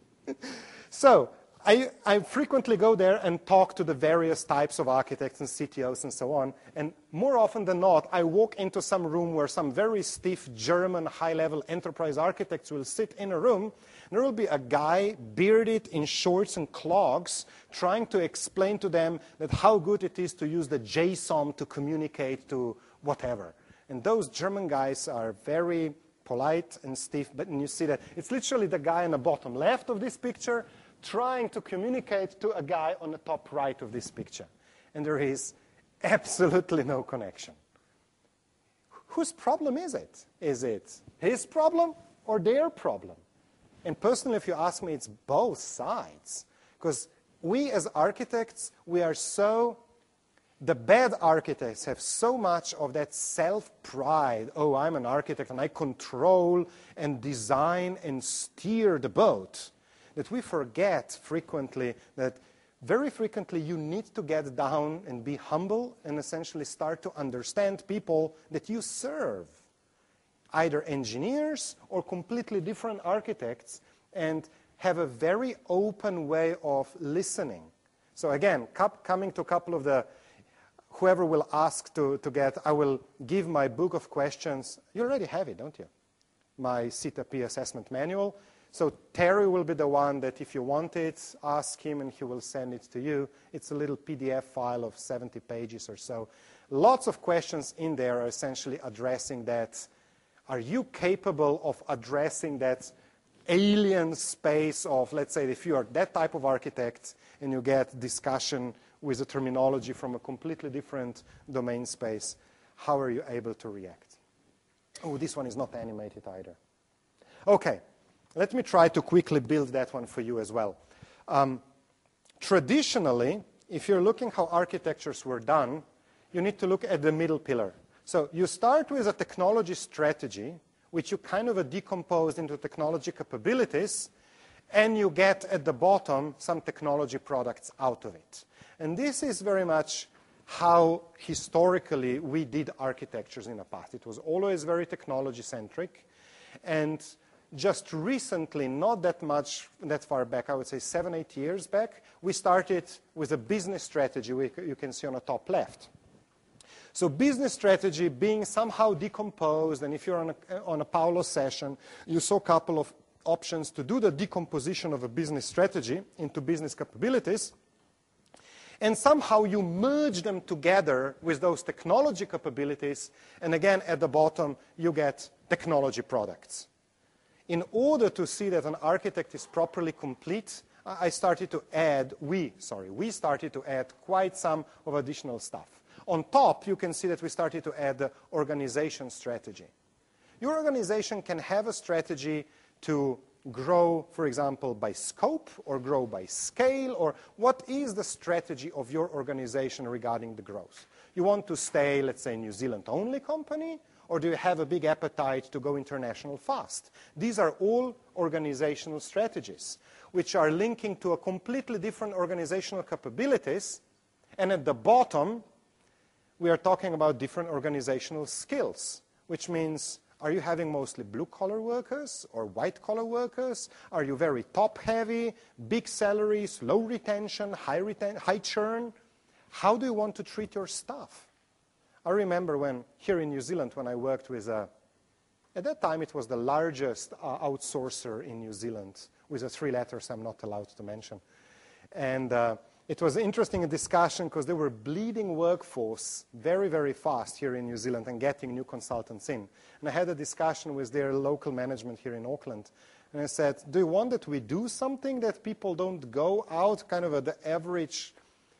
So I, I frequently go there and talk to the various types of architects and C T Os and so on. And more often than not, I walk into some room where some very stiff German high-level enterprise architects will sit in a room. And there will be a guy bearded in shorts and clogs trying to explain to them that how good it is to use the JSON to communicate to whatever. And those German guys are very polite and stiff, but you see that it's literally the guy on the bottom left of this picture trying to communicate to a guy on the top right of this picture. And there is absolutely no connection. Whose problem is it? Is it his problem or their problem? And personally, if you ask me, it's both sides. Because we as architects, we are so, the bad architects have so much of that self-pride. Oh, I'm an architect and I control and design and steer the boat, that we forget frequently that very frequently you need to get down and be humble and essentially start to understand people that you serve, either engineers or completely different architects, and have a very open way of listening. So again, coming to a couple of the, whoever will ask to, to get, I will give my book of questions. You already have it, don't you? My C T P assessment manual. So Terry will be the one that if you want it, ask him and he will send it to you. It's a little P D F file of seventy pages or so. Lots of questions in there are essentially addressing that. Are you capable of addressing that alien space of, let's say, if you are that type of architect and you get discussion with a terminology from a completely different domain space, how are you able to react? Oh, this one is not animated either. Okay. Let me try to quickly build that one for you as well. Um, traditionally, if you're looking how architectures were done, you need to look at the middle pillar. So you start with a technology strategy, which you kind of decompose into technology capabilities, and you get at the bottom some technology products out of it. And this is very much how historically we did architectures in the past. It was always very technology-centric, and just recently, not that much, that far back, I would say seven, eight years back, we started with a business strategy, which you can see on the top left. So business strategy being somehow decomposed, and if you're on a, on a Paolo session, you saw a couple of options to do the decomposition of a business strategy into business capabilities, and somehow you merge them together with those technology capabilities, and again, at the bottom, you get technology products. In order to see that an architect is properly complete, I started to add, we, sorry, we started to add quite some of additional stuff. On top, you can see that we started to add the organization strategy. Your organization can have a strategy to grow, for example, by scope or grow by scale, or what is the strategy of your organization regarding the growth? You want to stay, let's say, New Zealand-only company, or do you have a big appetite to go international fast? These are all organizational strategies, which are linking to a completely different organizational capabilities, and at the bottom, we are talking about different organizational skills, which means, are you having mostly blue-collar workers or white-collar workers? Are you very top-heavy, big salaries, low retention, high, reten high churn? How do you want to treat your staff? I remember when, here in New Zealand, when I worked with a, at that time it was the largest uh, outsourcer in New Zealand, with the three letters I'm not allowed to mention. And uh, it was an interesting discussion because they were bleeding workforce very, very fast here in New Zealand and getting new consultants in. And I had a discussion with their local management here in Auckland. And I said, do you want that we do something that people don't go out kind of at the average,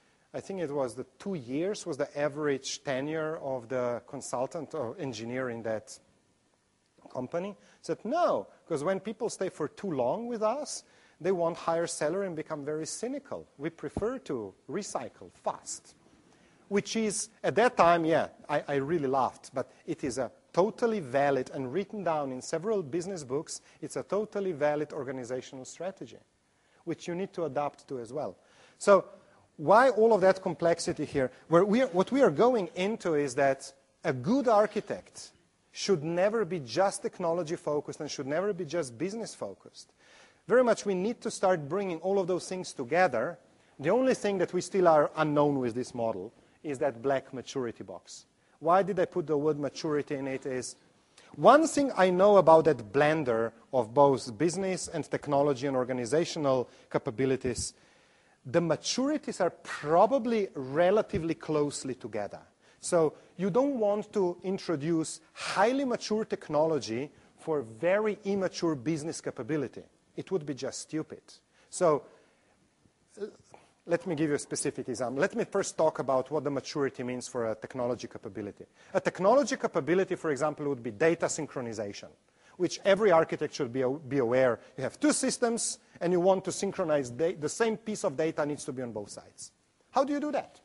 I think it was the two years was the average tenure of the consultant or engineer in that company? I said, no, because when people stay for too long with us, they want higher salary and become very cynical. We prefer to recycle fast, which is, at that time, yeah, I, I really laughed, but it is a totally valid and written down in several business books. It's a totally valid organizational strategy, which you need to adapt to as well. So why all of that complexity here? Where we are, what we are going into is that a good architect should never be just technology-focused and should never be just business-focused. Very much we need to start bringing all of those things together. The only thing that we still are unknown with this model is that black maturity box. Why did I put the word maturity in it is, one thing I know about that blender of both business and technology and organizational capabilities, the maturities are probably relatively closely together. So you don't want to introduce highly mature technology for very immature business capability. It would be just stupid. So uh, let me give you a specific example. Let me first talk about what the maturity means for a technology capability. A technology capability, for example, would be data synchronization, which every architect should be, be aware. You have two systems, and you want to synchronize the same piece of data needs to be on both sides. How do you do that?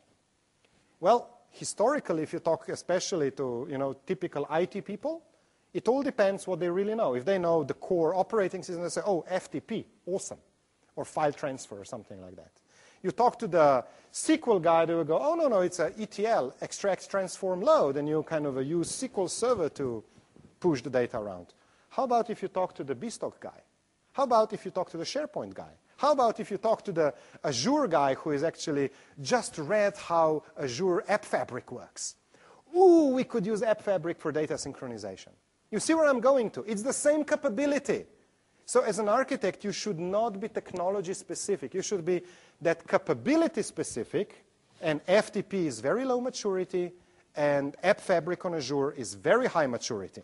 Well, historically, if you talk especially to you know, typical I T people, it all depends what they really know. If they know the core operating system, they say, oh, F T P, awesome, or file transfer or something like that. You talk to the S Q L guy, they will go, oh, no, no, it's a E T L, extract, transform, load, and you kind of use S Q L Server to push the data around. How about if you talk to the B stock guy? How about if you talk to the SharePoint guy? How about if you talk to the Azure guy who is actually just read how Azure App Fabric works? Ooh, we could use App Fabric for data synchronization. You see where I'm going to? It's the same capability. So as an architect, you should not be technology specific. You should be that capability specific, and F T P is very low maturity, and App Fabric on Azure is very high maturity.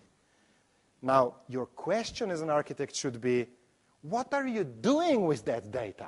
Now, your question as an architect should be, what are you doing with that data?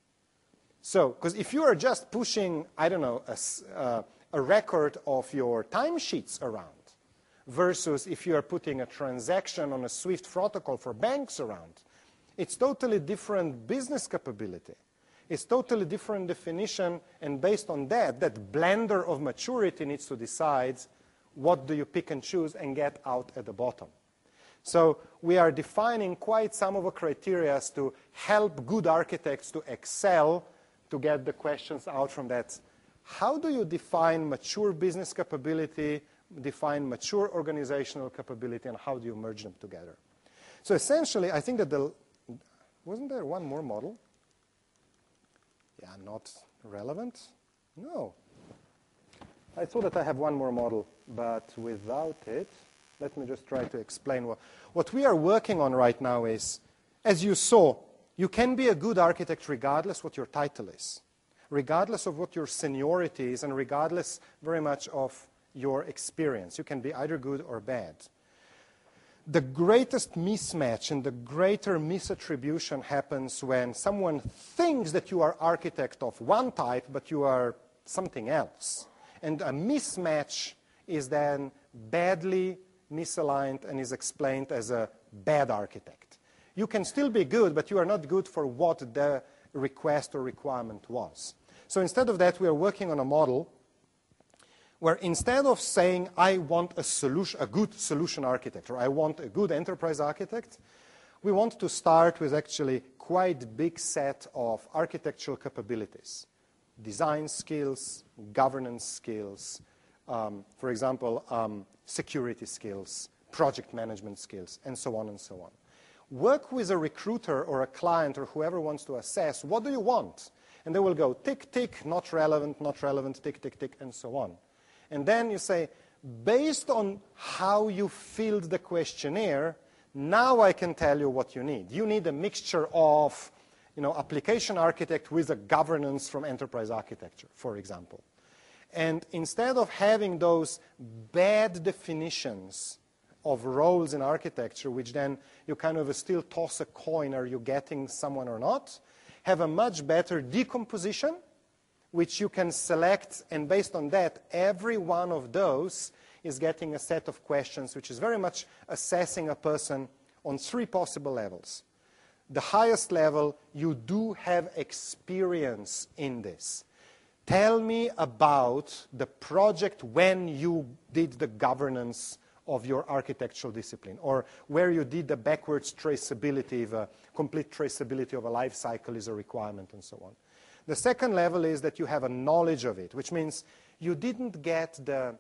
So, because if you are just pushing, I don't know, a, uh, a record of your timesheets around, versus if you are putting a transaction on a SWIFT protocol for banks around, it's totally different business capability. It's totally different definition, and based on that, that blender of maturity needs to decide what do you pick and choose and get out at the bottom. So we are defining quite some of the criteria to help good architects to excel, to get the questions out from that. How do you define mature business capability, define mature organizational capability, and how do you merge them together? So essentially, I think that the, wasn't there one more model? Yeah, not relevant? No. I thought that I have one more model, but without it, let me just try to explain. What, what we are working on right now is, as you saw, you can be a good architect regardless what your title is, regardless of what your seniority is, and regardless very much of your experience. You can be either good or bad. The greatest mismatch and the greater misattribution happens when someone thinks that you are architect of one type, but you are something else. And a mismatch is then badly misaligned and is explained as a bad architect. You can still be good, but you are not good for what the request or requirement was. So instead of that, we are working on a model where instead of saying, I want a solution, a good solution architect, or I want a good enterprise architect, we want to start with actually quite big set of architectural capabilities. Design skills, governance skills, um, for example, um, security skills, project management skills, and so on and so on. Work with a recruiter or a client or whoever wants to assess, what do you want? And they will go tick, tick, not relevant, not relevant, tick, tick, tick, and so on. And then you say, based on how you filled the questionnaire, now I can tell you what you need. You need a mixture of, you know, application architect with a governance from enterprise architecture, for example. And instead of having those bad definitions of roles in architecture, which then you kind of still toss a coin, are you getting someone or not, have a much better decomposition, which you can select, and based on that, every one of those is getting a set of questions, which is very much assessing a person on three possible levels. The highest level, you do have experience in this. Tell me about the project when you did the governance of your architectural discipline, or where you did the backwards traceability, if a complete traceability of a life cycle is a requirement, and so on. The second level is that you have a knowledge of it, which means you didn't get the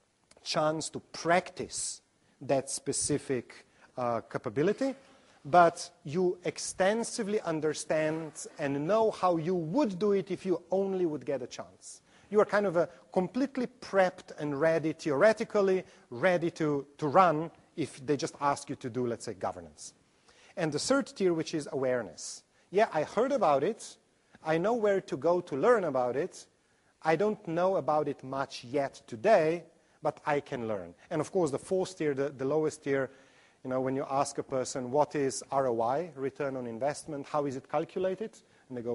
chance to practice that specific uh, capability, but you extensively understand and know how you would do it if you only would get a chance. You are kind of a completely prepped and ready, theoretically ready to, to run if they just ask you to do, let's say, governance. And the third tier, which is awareness. Yeah, I heard about it. I know where to go to learn about it. I don't know about it much yet today, but I can learn. And of course, the fourth tier, the, the lowest tier, you know, when you ask a person, what is R O I, return on investment, how is it calculated? And they go,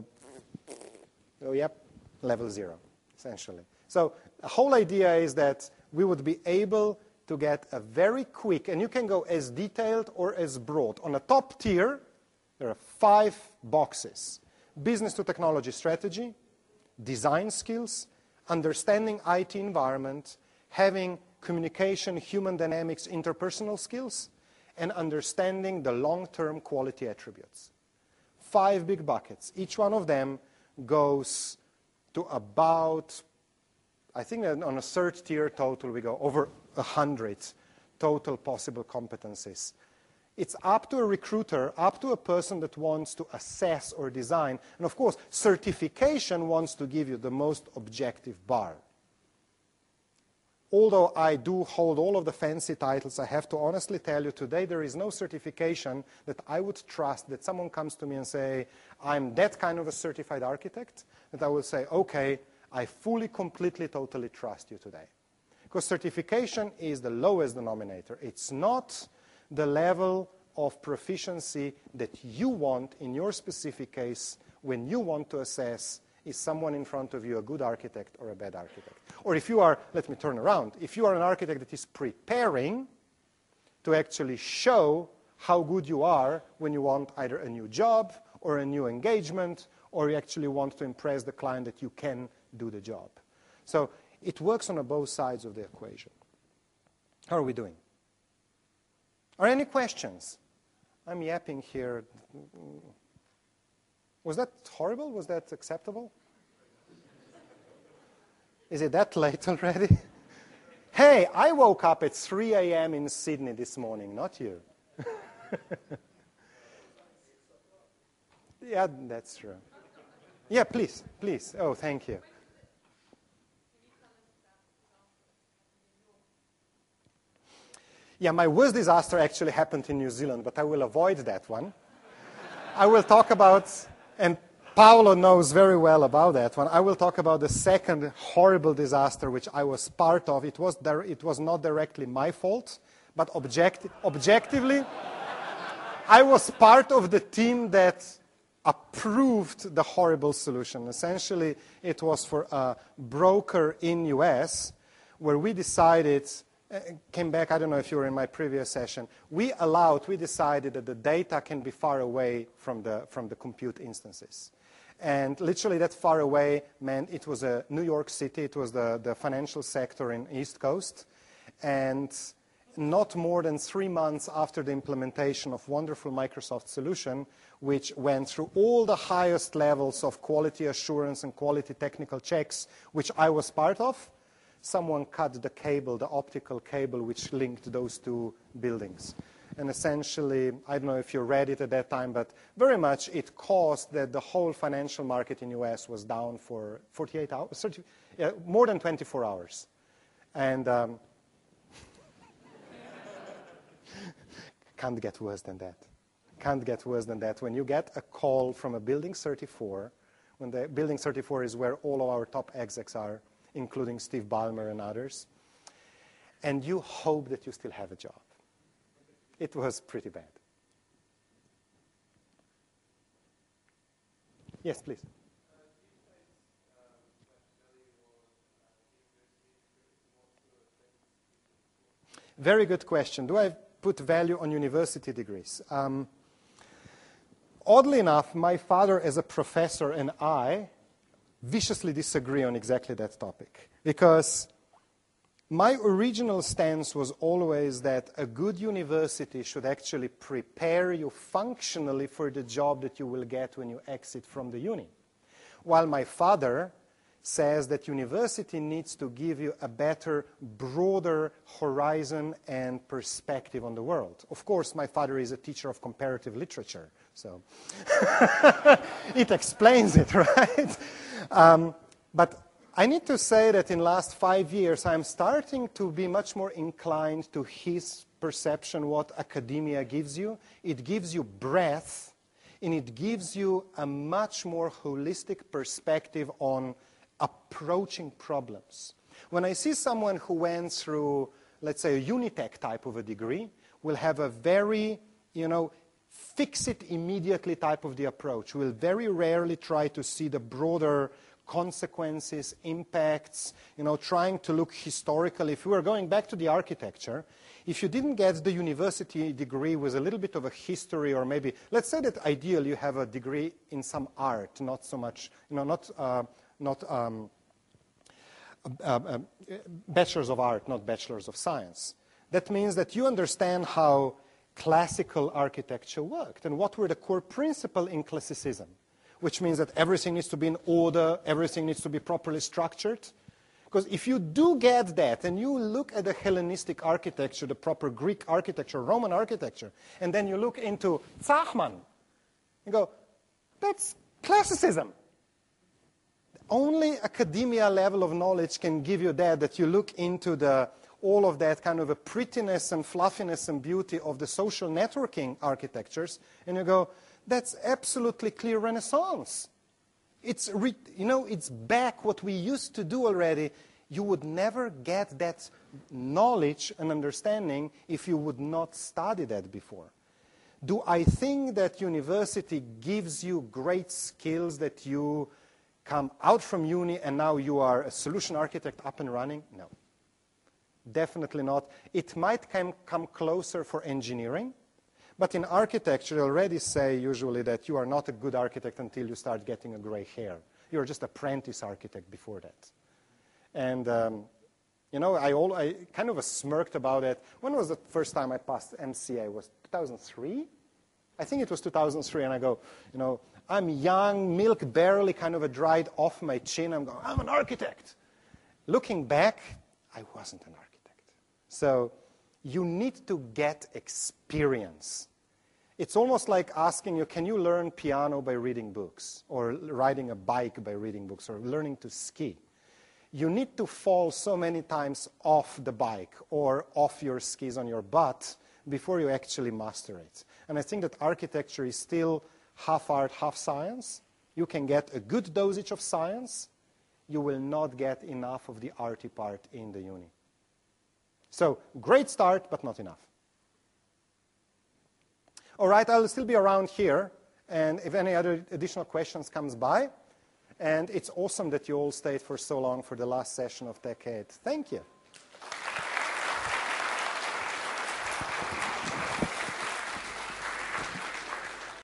oh, yep, level zero, essentially. So the whole idea is that we would be able to get a very quick, and you can go as detailed or as broad. On the top tier, there are five boxes. Business to technology strategy, design skills, understanding I T environment, having communication, human dynamics, interpersonal skills, and understanding the long-term quality attributes. Five big buckets. Each one of them goes to about, I think that on a third tier total, we go over one hundred total possible competencies. It's up to a recruiter, up to a person that wants to assess or design. And of course, certification wants to give you the most objective bar. Although I do hold all of the fancy titles, I have to honestly tell you today there is no certification that I would trust that someone comes to me and say, I'm that kind of a certified architect, that I will say, okay, I fully, completely, totally trust you today. Because certification is the lowest denominator. It's not the level of proficiency that you want in your specific case when you want to assess is someone in front of you a good architect or a bad architect. Or if you are, let me turn around, if you are an architect that is preparing to actually show how good you are when you want either a new job or a new engagement, or you actually want to impress the client that you can do the job. So it works on both sides of the equation. How are we doing? Are any questions? I'm yapping here. Was that horrible? Was that acceptable? Is it that late already? Hey, I woke up at three a m in Sydney this morning, not you. Yeah, that's true. Yeah, please, please. Oh, thank you. Yeah, my worst disaster actually happened in New Zealand, but I will avoid that one. I will talk about, and Paolo knows very well about that one, I will talk about the second horrible disaster which I was part of. It was, it was not directly my fault, but objecti- objectively, I was part of the team that approved the horrible solution. Essentially, it was for a broker in U S where we decided, uh, came back, I don't know if you were in my previous session, we allowed, we decided that the data can be far away from the, from the compute instances. And literally that far away meant it was a New York City, it was the, the financial sector in East Coast, and not more than three months after the implementation of wonderful Microsoft solution, which went through all the highest levels of quality assurance and quality technical checks, which I was part of, someone cut the cable, the optical cable, which linked those two buildings. And essentially, I don't know if you read it at that time, but very much it caused that the whole financial market in U S was down for forty-eight hours, thirty, yeah, more than twenty-four hours. And um, can't get worse than that. Can't get worse than that. When you get a call from a building thirty-four, when the building thirty-four is where all of our top execs are, including Steve Ballmer and others, and you hope that you still have a job. It was pretty bad. Yes, please. Very good question. Do I put value on university degrees? Um, oddly enough, my father as a professor and I viciously disagree on exactly that topic, because my original stance was always that a good university should actually prepare you functionally for the job that you will get when you exit from the uni. While my father says that university needs to give you a better, broader horizon and perspective on the world. Of course, my father is a teacher of comparative literature, so it explains it, right? Um, but I need to say that in the last five years, I'm starting to be much more inclined to his perception what academia gives you. It gives you breadth, and it gives you a much more holistic perspective on approaching problems. When I see someone who went through, let's say, a Unitech type of a degree, will have a very, you know, fix it immediately type of the approach. Will very rarely try to see the broader consequences, impacts, you know, trying to look historically. If we were going back to the architecture, if you didn't get the university degree with a little bit of a history, or maybe, let's say that ideally you have a degree in some art, not so much, you know, not, uh, not um, uh, uh, bachelors of art, not bachelors of science. That means that you understand how classical architecture worked and what were the core principles in classicism, which means that everything needs to be in order, everything needs to be properly structured. Because if you do get that, and you look at the Hellenistic architecture, the proper Greek architecture, Roman architecture, and then you look into Zachman, you go, that's classicism. Only academia level of knowledge can give you that, that you look into the, all of that kind of a prettiness and fluffiness and beauty of the social networking architectures, and you go, that's absolutely clear Renaissance. It's, re, you know, it's back what we used to do already. You would never get that knowledge and understanding if you would not study that before. Do I think that university gives you great skills that you come out from uni and now you are a solution architect up and running? No. Definitely not. It might come, come closer for engineering. But in architecture, they already say usually that you are not a good architect until you start getting a gray hair. You're just apprentice architect before that. And, um, you know, I, all, I kind of smirked about it. When was the first time I passed M C A? It was two thousand three? I think it was two thousand three, and I go, you know, I'm young, milk barely kind of a dried off my chin. I'm going, I'm an architect. Looking back, I wasn't an architect. So you need to get experience. It's almost like asking you, can you learn piano by reading books, or riding a bike by reading books, or learning to ski? You need to fall so many times off the bike or off your skis on your butt before you actually master it. And I think that architecture is still half art, half science. You can get a good dosage of science. You will not get enough of the arty part in the uni. So, great start, but not enough. All right, I'll still be around here. And if any other additional questions comes by, and it's awesome that you all stayed for so long for the last session of Decade. Thank you.